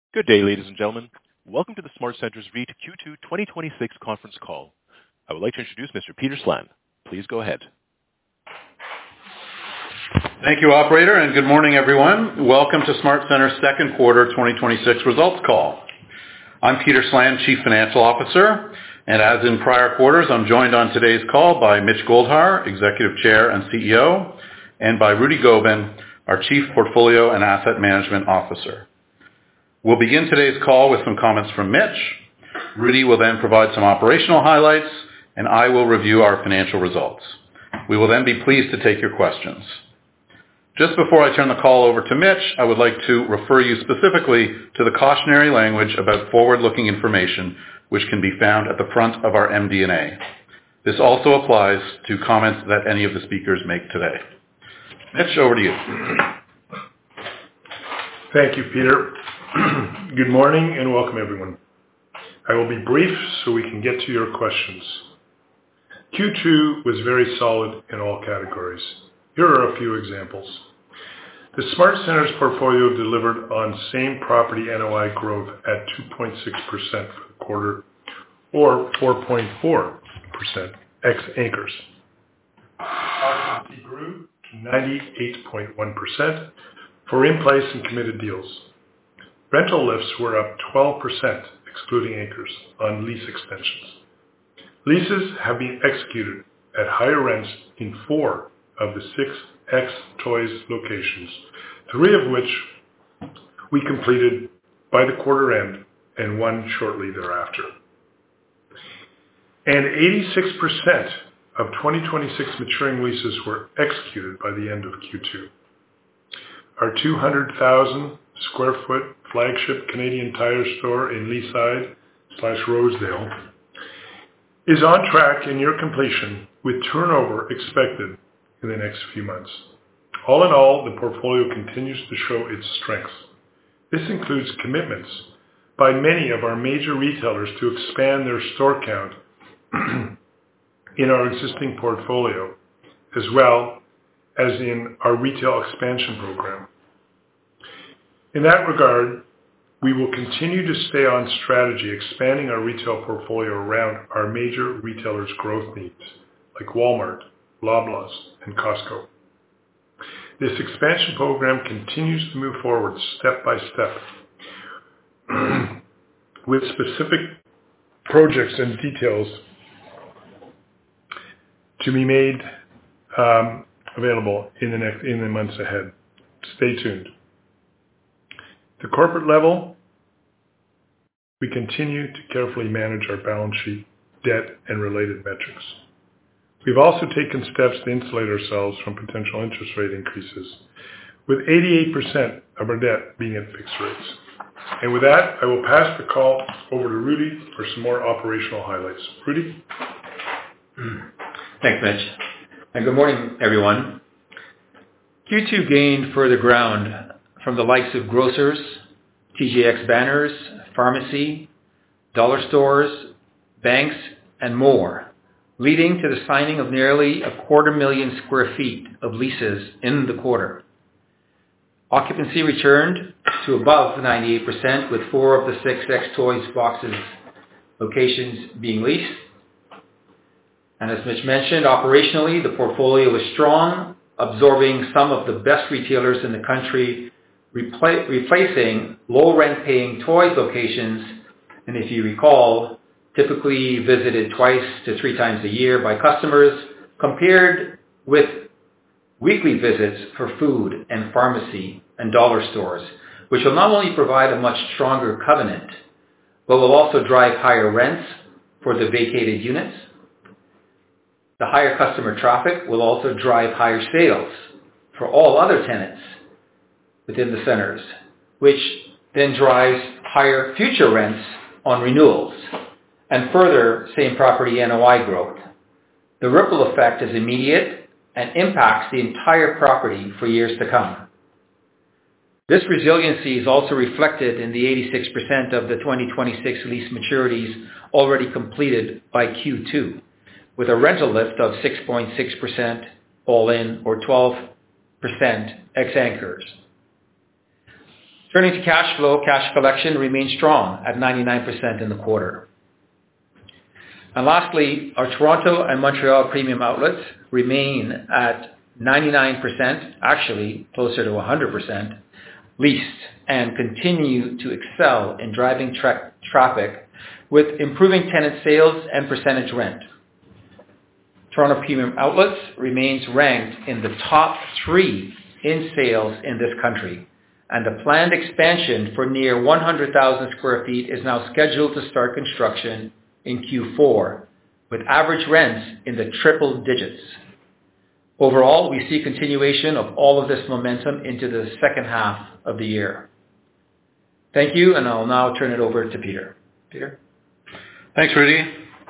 Good day, ladies and gentlemen. Welcome to the SmartCentres REIT Q2 2026 conference call. I would like to introduce Mr. Peter Slan. Please go ahead. Thank you, operator, and good morning, everyone. Welcome to SmartCentres' second quarter 2026 results call. I'm Peter Slan, Chief Financial Officer, and as in prior quarters, I'm joined on today's call by Mitch Goldhar, Executive Chair and CEO, and by Rudy Gobin, our Chief Portfolio and Asset Management Officer. We'll begin today's call with some comments from Mitch. Rudy will then provide some operational highlights, and I will review our financial results. We will then be pleased to take your questions. Just before I turn the call over to Mitch, I would like to refer you specifically to the cautionary language about forward-looking information, which can be found at the front of our MD&A. This also applies to comments that any of the speakers make today. Mitch, over to you. Thank you, Peter. Good morning and welcome, everyone. I will be brief so we can get to your questions. Q2 was very solid in all categories. Here are a few examples. The SmartCentres portfolio delivered on same property NOI growth at 2.6% for the quarter, or 4.4% ex-anchors. Occupancy grew to 98.1% for in-place and committed deals. Rental lifts were up 12%, excluding anchors, on lease extensions. Leases have been executed at higher rents in 4 of the 6 ex-Toys locations, 3 of which we completed by the quarter end and 1 shortly thereafter. And 86% of 2026 maturing leases were executed by the end of Q2. Our 200,000 square foot flagship Canadian Tire store in Leaside/Rosedale is on track and near completion, with turnover expected in the next few months. All in all, the portfolio continues to show its strengths. This includes commitments by many of our major retailers to expand their store count in our existing portfolio, as well as in our retail expansion program. In that regard, we will continue to stay on strategy, expanding our retail portfolio around our major retailers' growth needs, like Walmart, Loblaws, and Costco. This expansion program continues to move forward step by step, with specific projects and details to be made available in the months ahead. Stay tuned. At the corporate level, we continue to carefully manage our balance sheet, debt, and related metrics. We've also taken steps to insulate ourselves from potential interest rate increases, with 88% of our debt being at fixed rates. And with that, I will pass the call over to Rudy for some more operational highlights. Rudy? Thanks, Mitch. And good morning, everyone. Q2 gained further ground from the likes of grocers, TJX banners, pharmacy, dollar stores, banks, and more, leading to the signing of nearly 250,000 square feet of leases in the quarter. Occupancy returned to above 98%, with 4 of the 6 ex-Toys boxes locations being leased. And as Mitch mentioned, operationally, the portfolio was strong, absorbing some of the best retailers in the country, replacing low-rent-paying Toys locations, and if you recall, typically visited 2 to 3 times a year by customers, compared with weekly visits for food and pharmacy and dollar stores, which will not only provide a much stronger covenant, but will also drive higher rents for the vacated units. The higher customer traffic will also drive higher sales for all other tenants within the centers, which then drives higher future rents on renewals and further same property NOI growth. The ripple effect is immediate and impacts the entire property for years to come. This resiliency is also reflected in the 86% of the 2026 lease maturities already completed by Q2, with a rental lift of 6.6% all in, or 12% ex-anchors. Turning to cash flow, cash collection remains strong at 99% in the quarter. And lastly, our Toronto and Montreal premium outlets remain at 99%, actually closer to 100%, leased and continue to excel in driving traffic with improving tenant sales and percentage rent. Toronto Premium Outlets remains ranked in the top 3 in sales in this country, and the planned expansion for near 100,000 square feet is now scheduled to start construction in Q4, with average rents in the triple digits. Overall, we see continuation of all of this momentum into the second half of the year. Thank you, and I'll now turn it over to Peter. Peter? Thanks, Rudy.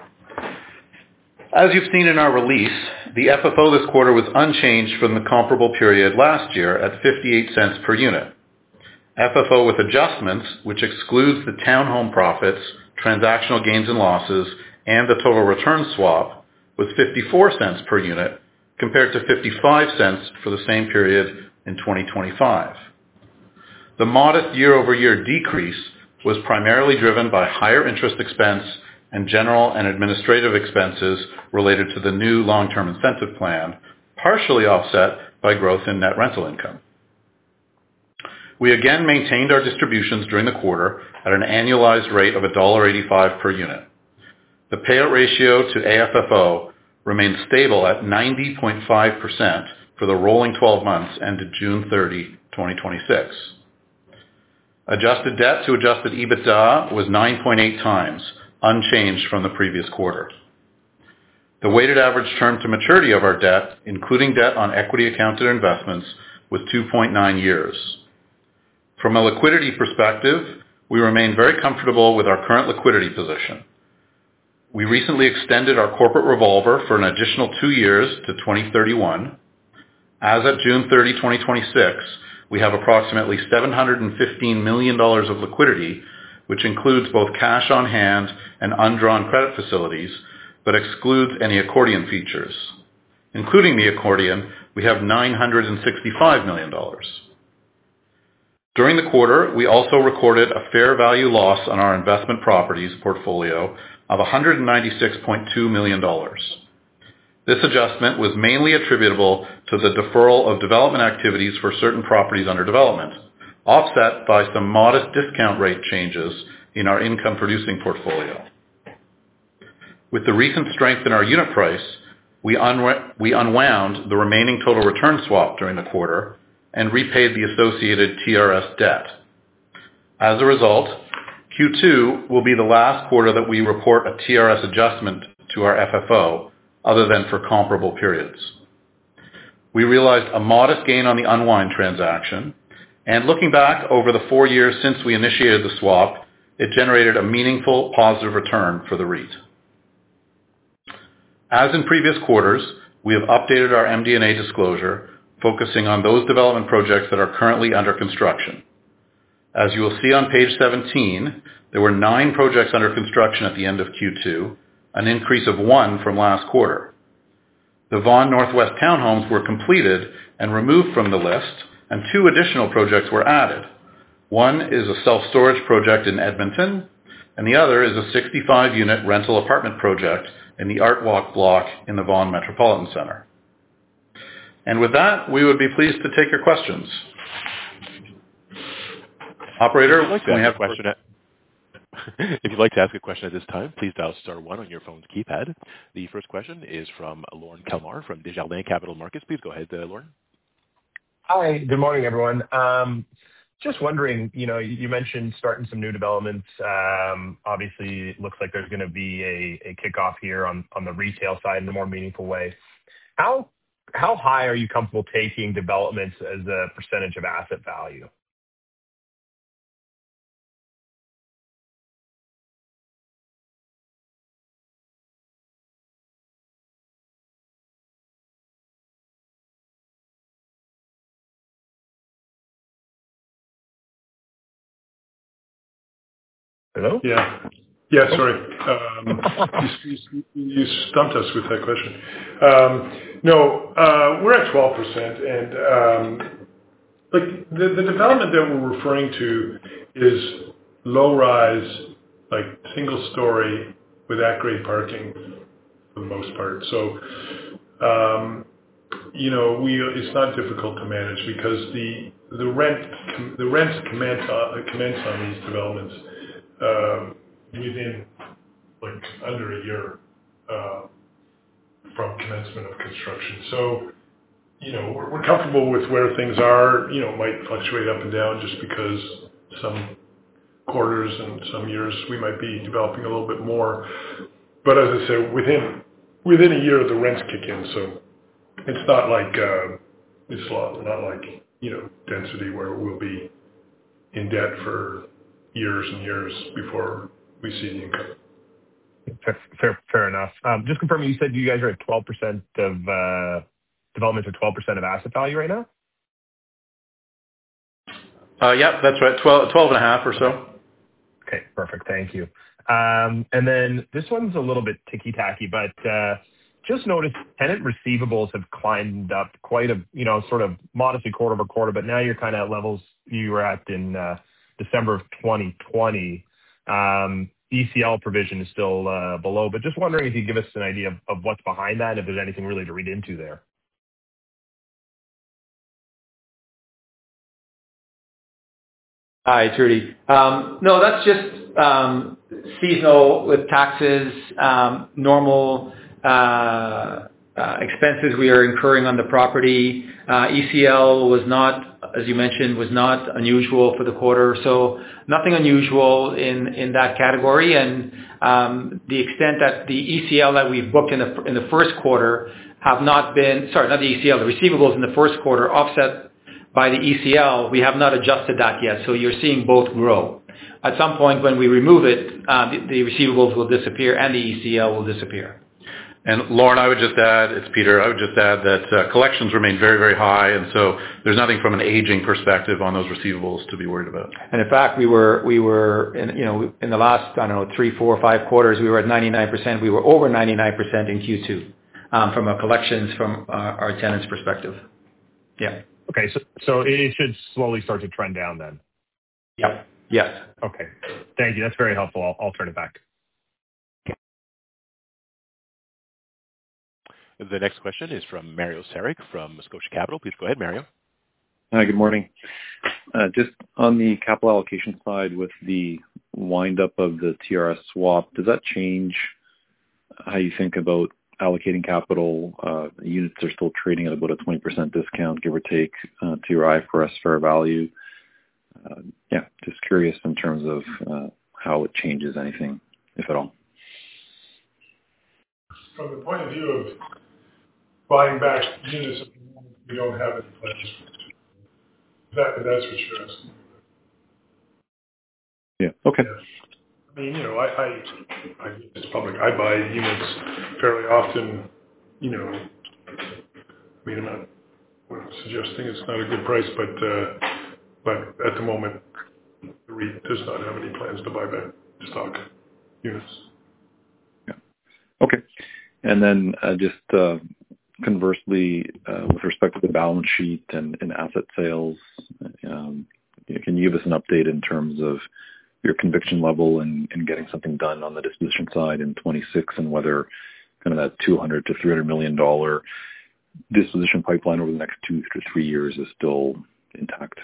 As you've seen in our release, the FFO this quarter was unchanged from the comparable period last year at 58 cents per unit. FFO with adjustments, which excludes the townhome profits, transactional gains and losses, and the total return swap, was 54 cents per unit compared to 55 cents for the same period in 2025. The modest year-over-year decrease was primarily driven by higher interest expense and general and administrative expenses related to the new long-term incentive plan, partially offset by growth in net rental income. We again maintained our distributions during the quarter at an annualized rate of $1.85 per unit. The payout ratio to AFFO remained stable at 90.5% for the rolling 12 months ended June 30, 2026. Adjusted debt to adjusted EBITDA was 9.8 times, unchanged from the previous quarter. The weighted average term to maturity of our debt, including debt on equity accounted investments, was 2.9 years. From a liquidity perspective, we remain very comfortable with our current liquidity position. We recently extended our corporate revolver for an additional 2 years to 2031. As of June 30, 2026, we have approximately $715 million of liquidity, which includes both cash on hand and undrawn credit facilities, but excludes any accordion features. Including the accordion, we have $965 million. During the quarter, we also recorded a fair value loss on our investment properties portfolio of $196.2 million. This adjustment was mainly attributable to the deferral of development activities for certain properties under development, offset by some modest discount rate changes in our income-producing portfolio. With the recent strength in our unit price, we unwound the remaining total return swap during the quarter and repaid the associated TRS debt. As a result, Q2 will be the last quarter that we report a TRS adjustment to our FFO, other than for comparable periods. We realized a modest gain on the unwind transaction, and looking back over the 4 years since we initiated the swap, it generated a meaningful positive return for the REIT. As in previous quarters, we have updated our MD&A disclosure, focusing on those development projects that are currently under construction. As you will see on page 17, there were 9 projects under construction at the end of Q2, an increase of 1 from last quarter. The Vaughan Northwest townhomes were completed and removed from the list, and 2 additional projects were added. One is a self-storage project in Edmonton, and the other is a 65-unit rental apartment project in the Art Walk block in the Vaughan Metropolitan Centre. And with that, we would be pleased to take your questions. Operator, can we have a question? If you'd like to ask a question at this time, please dial star 1 on your phone's keypad. The first question is from Lorne Kalmar from Desjardins Capital Markets. Please go ahead, Lorne. Hi, good morning, everyone. Just wondering, you mentioned starting some new developments. Obviously, it looks like there's going to be a kickoff here on the retail side in a more meaningful way. How high are you comfortable taking developments as a percentage of asset value? Hello? Yeah, sorry. You stumped us with that question. No, we're at 12%, and like the development that we're referring to is low-rise, like single-story with at-grade parking for the most part. So, it's not difficult to manage because the rents commence on these developments within like under a year from commencement of construction. So, we're comfortable with where things are. It might fluctuate up and down just because some quarters and some years we might be developing a little bit more. But as I said, within a year the rents kick in. So it's not like not like density where we'll be in debt for years and years before we see the income. Fair enough. Just confirming, you said you guys are at 12% of development, or 12% of asset value right now? Yeah, that's right. 12 and a half or so. Okay, perfect. Thank you. And then this one's a little bit ticky-tacky, but just noticed tenant receivables have climbed up quite a, sort of modestly quarter-over-quarter, but now you're kind of at levels you were at in December of 2020. ECL provision is still below, but just wondering if you could give us an idea of what's behind that, if there's anything really to read into there. Hi, it's Rudy. No, that's just seasonal with taxes, normal expenses we are incurring on the property. ECL was not, as you mentioned, was not unusual for the quarter, so nothing unusual in that category. And the extent that the ECL that we've booked in the first quarter have not been, sorry, not the ECL, the receivables in the first quarter offset by the ECL, we have not adjusted that yet. So you're seeing both grow. At some point when we remove it, the receivables will disappear and the ECL will disappear. And Lauren, I would just add, it's Peter, I would just add that collections remain very, very high, and so there's nothing from an aging perspective on those receivables to be worried about. And in fact, we were in the last, 3, 4, 5 quarters, we were at 99%. We were over 99% in Q2 from a collections from our tenants' perspective. Yeah. Okay, so it should slowly start to trend down then? Yep. Yes. Okay. Thank you. That's very helpful. I'll turn it back. The next question is from Mario Saric from Scotia Capital. Please go ahead, Mario. Hi, good morning. Just on the capital allocation side with the wind up of the TRS swap, does that change how you think about allocating capital? Units are still trading at about a 20% discount, give or take, to your IFRS fair value. Just curious in terms of how it changes anything, if at all. From the point of view of buying back units, we don't have any plans. That's what you're asking. Yeah. Okay. Yeah. I mean, it's public. I buy units fairly often. I'm not suggesting it's not a good price, but at the moment, the REIT does not have any plans to buy back stock units. Yeah. Okay. And then just conversely, with respect to the balance sheet and asset sales, can you give us an update in terms of your conviction level in getting something done on the disposition side in 26 and whether kind of that $200 to $300 million disposition pipeline over the next 2 to 3 years is still intact?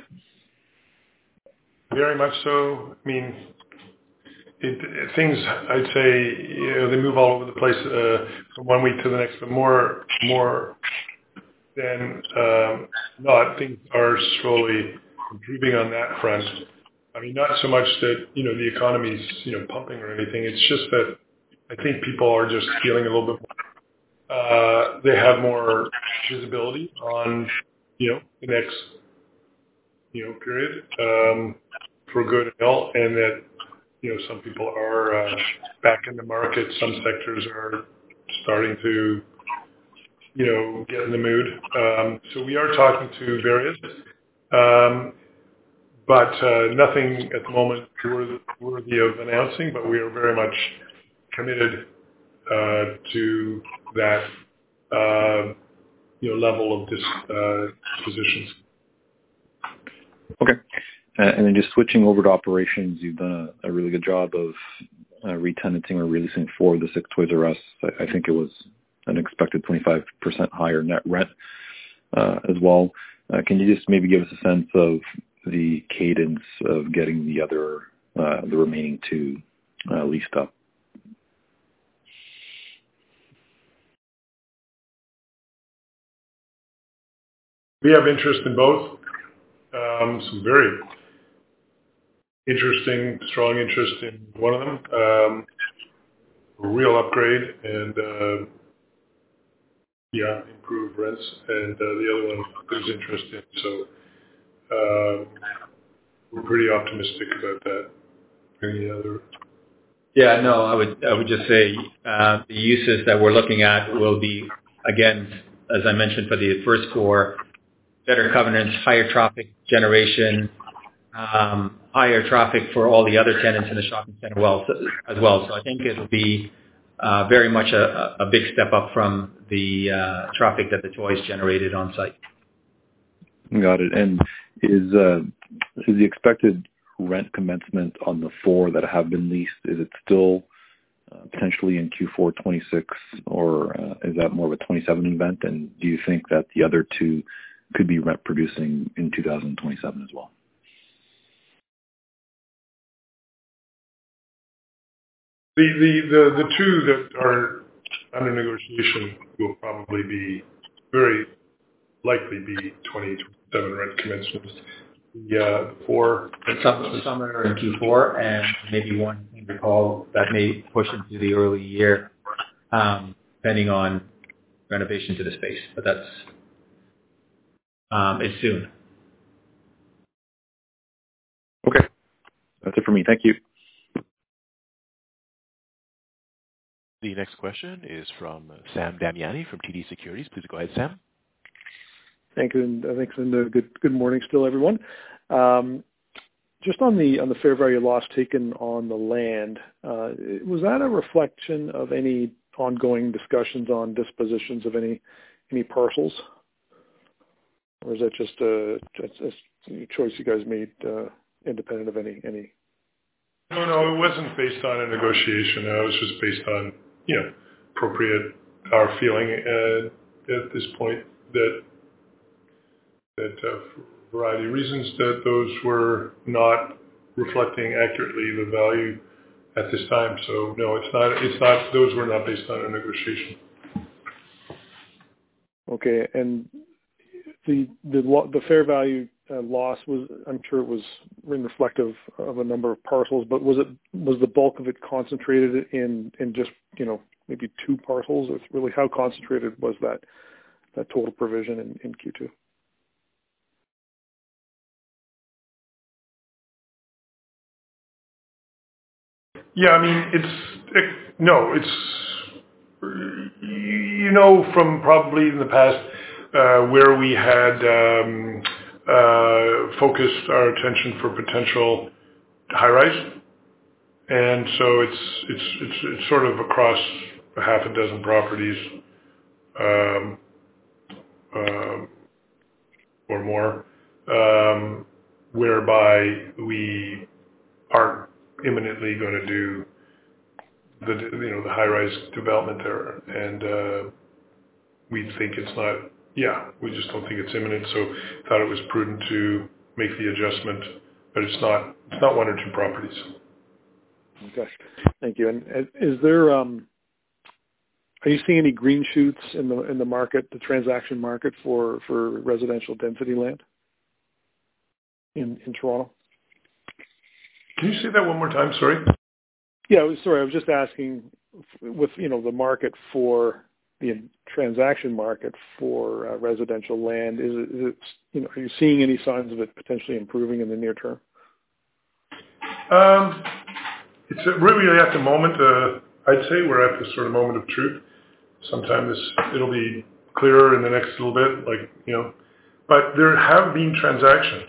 Very much so. I mean, things, I'd say, they move all over the place from one week to the next, but more than not, things are slowly improving on that front. I mean, not so much that, the economy's, pumping or anything. It's just that I think people are just feeling a little bit more, they have more visibility on, the next, period, for good and ill, and that, some people are back in the market. Some sectors are starting to, get in the mood. So we are talking to various, but nothing at the moment worthy of announcing, but we are very much committed to that, level of dispositions. Okay. And then just switching over to operations, you've done a really good job of re-tenanting or releasing 4 of the 6 Toys R Us. I think it was an expected 25% higher net rent as well. Can you just maybe give us a sense of the cadence of getting the remaining 2 leased up? We have interest in both. Some very interesting, strong interest in one of them. A real upgrade and improved rents, and the other one there's interest in. So we're pretty optimistic about that. Any other? Yeah, no, I would just say the uses that we're looking at will be, again, as I mentioned for the first 4, better covenants, higher traffic generation, higher traffic for all the other tenants in the shopping center as well. So I think it'll be very much a big step up from the traffic that the toys generated on site. Got it. And is the expected rent commencement on the 4 that have been leased, is it still potentially in Q4 26, or is that more of a 27 event? And do you think that the other 2 could be rent producing in 2027 as well? The 2 that are under negotiation will probably very likely be 2027 rent commencements. The 4 summer in Q4, and maybe one thing to recall that may push into the early year, depending on renovation to the space. But that's it's soon. Okay, that's it for me. Thank you. The next question is from Sam Damiani from TD Securities. Please go ahead, Sam. Thank you, and thanks, and good morning still, everyone. Just on the fair value loss taken on the land, was that a reflection of any ongoing discussions on dispositions of any parcels, or is that just a choice you guys made independent of any? No, it wasn't based on a negotiation. It was just based on appropriate our feeling at this point that for a variety of reasons that those were not reflecting accurately the value at this time. So no, it's not. Those were not based on a negotiation. Okay, and the fair value loss was, I'm sure it was reflective of a number of parcels, but was the bulk of it concentrated in just maybe 2 parcels? Or really, how concentrated was that total provision in Q2? Yeah, I mean, it's from probably in the past where we had focused our attention for potential high-rise, and so it's sort of across a half a dozen properties or more, whereby we aren't imminently going to do the high-rise development there, and we think it's not. Yeah, we just don't think it's imminent, so thought it was prudent to make the adjustment, but it's not 1 or 2 properties. Okay, thank you. And is there are you seeing any green shoots in the market, the transaction market for residential density land in Toronto? Can you say that one more time? Sorry. Yeah, sorry. I was just asking, with the market for the transaction market for residential land, is it are you seeing any signs of it potentially improving in the near term? It's really at the moment. I'd say we're at the sort of moment of truth. Sometime it'll be clearer in the next little bit, but there have been transactions,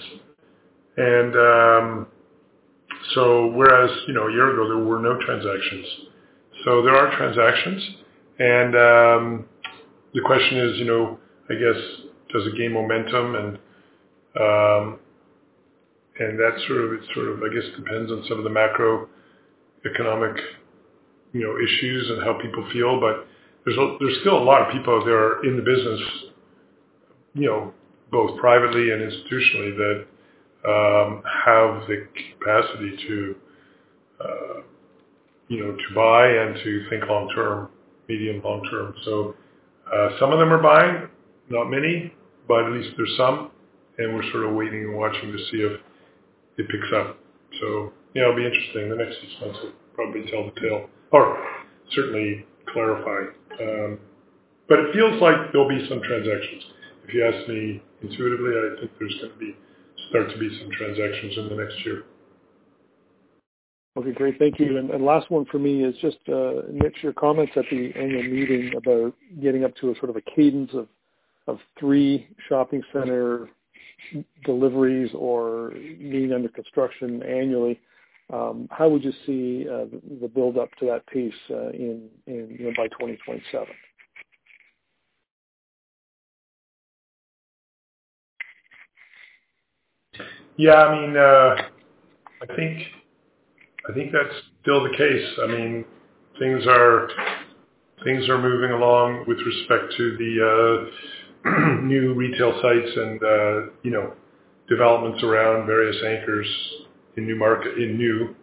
and so whereas a year ago there were no transactions, so there are transactions. And the question is, I guess, does it gain momentum? And that sort of, I guess, depends on some of the macroeconomic, issues and how people feel. But there's still a lot of people out there in the business, both privately and institutionally, that have the capacity to, to buy and to think long term, medium long term. So some of them are buying, not many, but at least there's some, and we're sort of waiting and watching to see if it picks up. So it'll be interesting. The next 6 months will probably tell the tale, or certainly clarify. But it feels like there'll be some transactions. If you ask me intuitively, I think there's going to start to be some transactions in the next year. Okay, great. Thank you. And last one for me is just, Mitch, your comments at the annual meeting about getting up to a sort of a cadence of 3 shopping center deliveries or being under construction annually. How would you see the build up to that pace in by 2027? Yeah, I mean, I think that's still the case. I mean, things are moving along with respect to the new retail sites and developments around various anchors in new markets, in new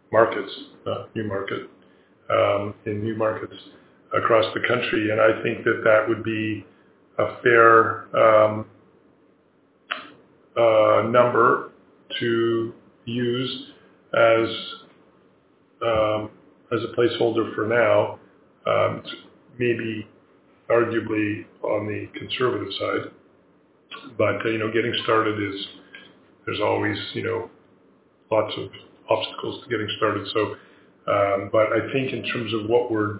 markets across the country. And I think that would be a fair number to use as a placeholder for now. Maybe arguably on the conservative side, but getting started there's always lots of obstacles to getting started. So, but I think in terms of what we're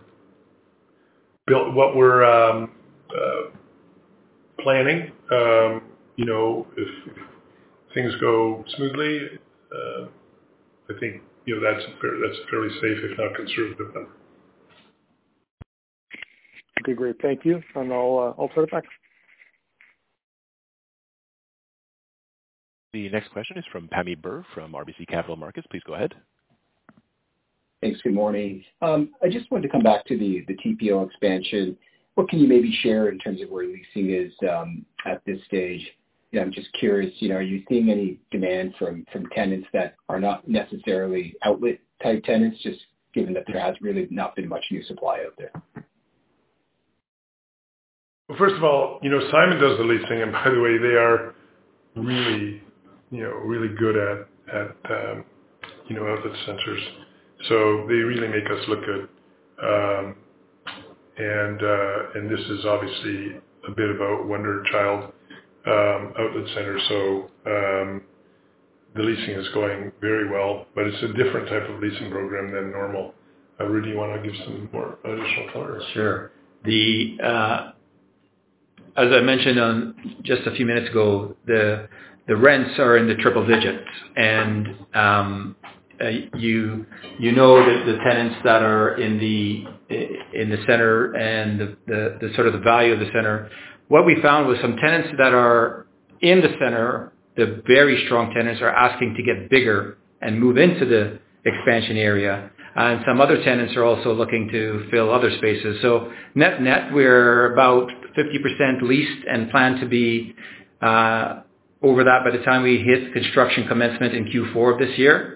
planning, if things go smoothly, I think that's a fairly safe, if not conservative number. Okay, great. Thank you, and I'll turn it back. The next question is from Pammi Bir from RBC Capital Markets. Please go ahead. Thanks. Good morning. I just wanted to come back to the TPO expansion. What can you maybe share in terms of where leasing is at this stage? I'm just curious, are you seeing any demand from tenants that are not necessarily outlet type tenants, just given that there has really not been much new supply out there? Well, first of all, Simon does the leasing, and by the way, they are really, really good at outlet centers. So they really make us look good. And this is obviously a bit of a wonder child outlet center. So the leasing is going very well, but it's a different type of leasing program than normal. Rudy, you want to give some more additional color? Sure. As I mentioned just a few minutes ago, the rents are in the triple digits, and you know that the tenants that are in the center and the sort of the value of the center. What we found was some tenants that are in the center, the very strong tenants, are asking to get bigger and move into the expansion area. And some other tenants are also looking to fill other spaces. So net, we're about 50% leased and plan to be over that by the time we hit construction commencement in Q4 of this year.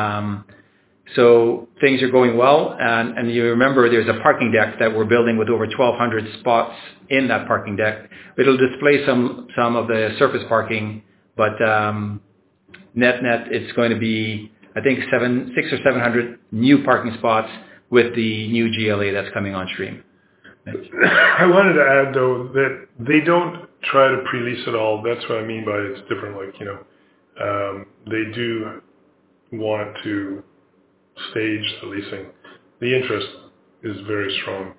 So things are going well. And you remember there's a parking deck that we're building with over 1,200 spots in that parking deck. It'll display some of the surface parking, but net, it's going to be, I think, 600 or 700 new parking spots with the new GLA that's coming on stream. I wanted to add, though, that they don't try to pre-lease it all. That's what I mean by it's different. They do want to stage the leasing. The interest is very strong.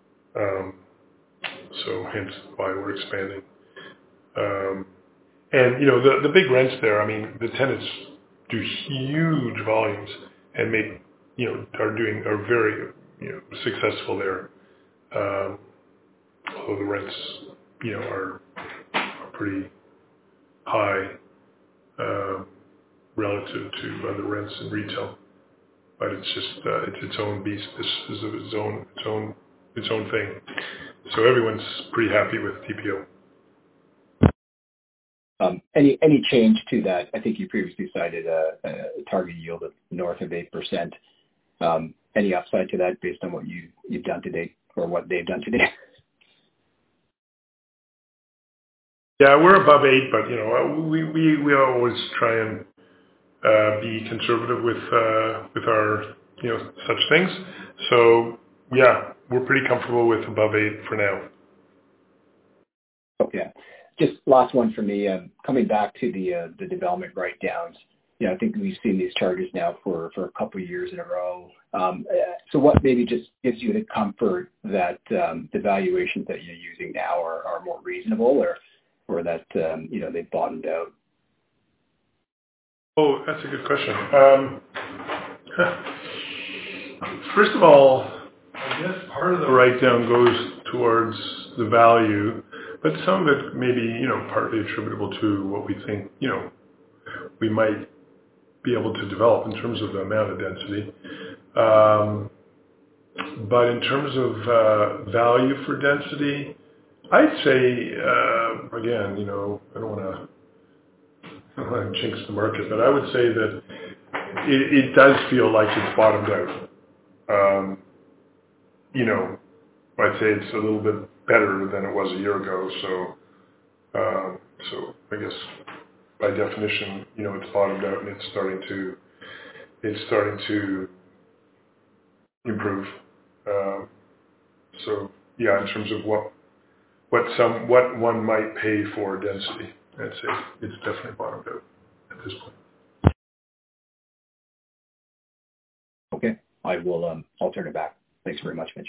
So hence why we're expanding. And, the big rents there, I mean, the tenants do huge volumes and are very, successful there. Although the rents, are pretty high. relative to other rents in retail. But it's just it's its own beast. This is its own thing. So everyone's pretty happy with TPO. Any change to that? I think you previously cited a target yield of north of 8%. Any upside to that based on what you've done to date or what they've done to date? Yeah, we're above 8, but we always try and be conservative with our such things. So yeah, we're pretty comfortable with above 8 for now. Okay. Just last one for me. Coming back to the development write-downs, I think we've seen these charges now for a couple of years in a row. So what maybe just gives you the comfort that the valuations that you're using now are more reasonable, or that they've bottomed out? Oh, that's a good question. First of all, I guess part of the write-down goes towards the value, but some of it may be, partly attributable to what we think, we might be able to develop in terms of the amount of density. But in terms of value for density, I'd say, again, I don't want to jinx the market, but I would say that it does feel like it's bottomed out. I'd say it's a little bit better than it was a year ago. So I guess by definition, it's bottomed out and it's starting to improve. So yeah, in terms of what one might pay for density, I'd say it's definitely bottomed out at this point. Okay, I'll turn it back. Thanks very much, Mitch.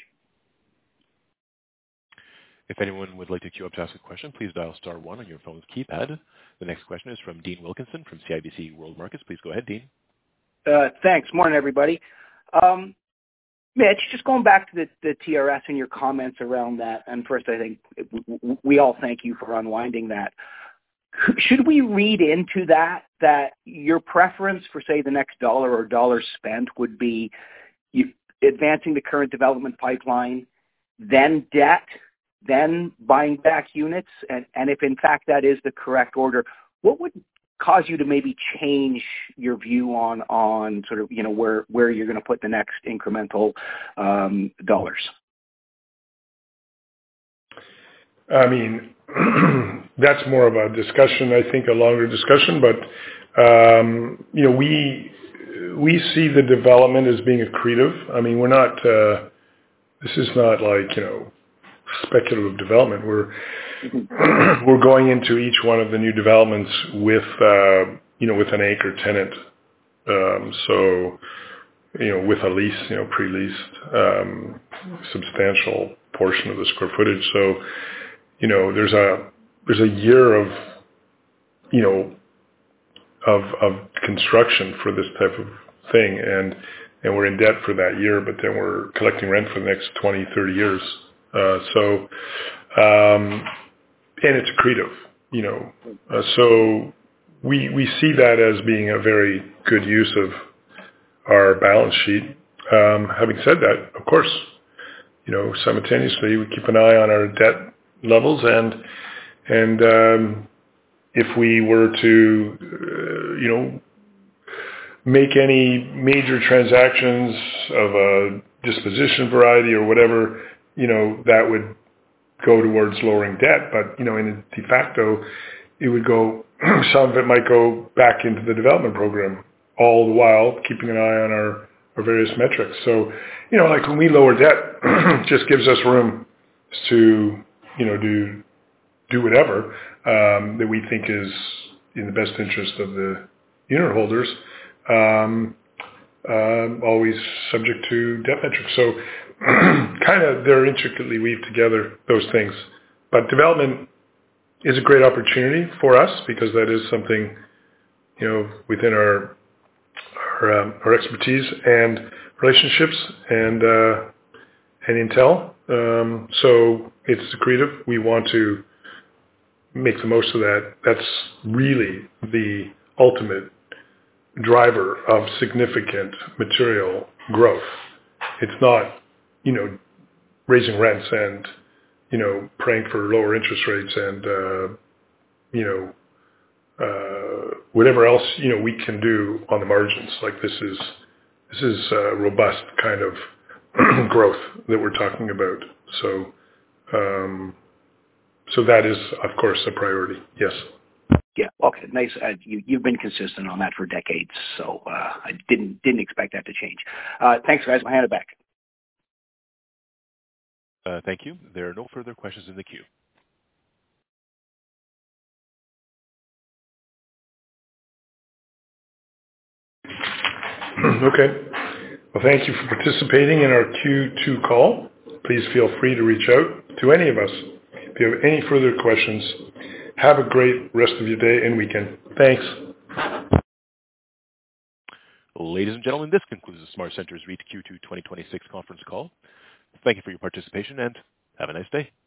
If anyone would like to queue up to ask a question, please dial star 1 on your phone's keypad. The next question is from Dean Wilkinson from CIBC World Markets. Please go ahead, Dean. Thanks. Morning, everybody. Mitch, just going back to the TRS and your comments around that, and first I think we all thank you for unwinding that. Should we read into that your preference for, say, the next dollar or dollars spent would be advancing the current development pipeline, then debt, then buying back units? And if in fact that is the correct order, what would cause you to maybe change your view on sort of, where you're going to put the next incremental dollars? I mean, that's more of a discussion, I think, a longer discussion, but, we see the development as being accretive. I mean, we're not, this is not like, speculative development. We're going into each one of the new developments with, with an anchor tenant. So, with a lease, pre-leased, substantial portion of the square footage. So, there's a year of, of construction for this type of thing, and we're in debt for that year, but then we're collecting rent for the next 20, 30 years. And it's accretive, so we see that as being a very good use of our balance sheet. Having said that, of course, simultaneously we keep an eye on our debt levels, and if we were to, make any major transactions of a disposition variety or whatever, that would go towards lowering debt. But, in a de facto, it would go, some of it might go back into the development program, all the while keeping an eye on our various metrics. So, like when we lower debt, it just gives us room to, do whatever that we think is in the best interest of the unit holders, always subject to debt metrics. So kind of they're intricately weaved together, those things. But development is a great opportunity for us because that is something, within our expertise and relationships and intel. So it's accretive. We want to make the most of that. That's really the ultimate driver of significant material growth. It's not, raising rents and, praying for lower interest rates and, whatever else, we can do on the margins. Like this is robust kind of growth that we're talking about. So that is, of course, a priority. Yes. Yeah. Okay. Nice. You've been consistent on that for decades, so I didn't expect that to change. Thanks, guys. I'll hand it back. Thank you. There are no further questions in the queue. Okay. Well, thank you for participating in our Q2 call. Please feel free to reach out to any of us if you have any further questions. Have a great rest of your day and weekend. Thanks. Ladies and gentlemen, this concludes the SmartCentres REIT Q2 2026 conference call. Thank you for your participation and have a nice day.